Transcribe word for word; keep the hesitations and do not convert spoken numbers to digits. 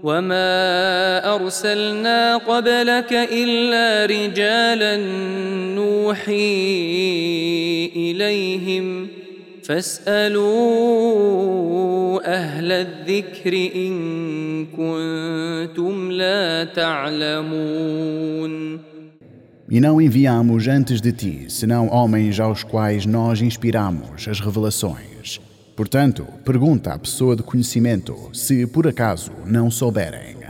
وما أرسلنا قبلك إلا رجالا نوحي إليهم فاسألوا أهل الذكر إن كنتم لا تعلمون. E não enviamos antes de ti, senão homens aos quais nós inspiramos as revelações. Portanto, pergunta à pessoa de conhecimento, se por acaso não souberem.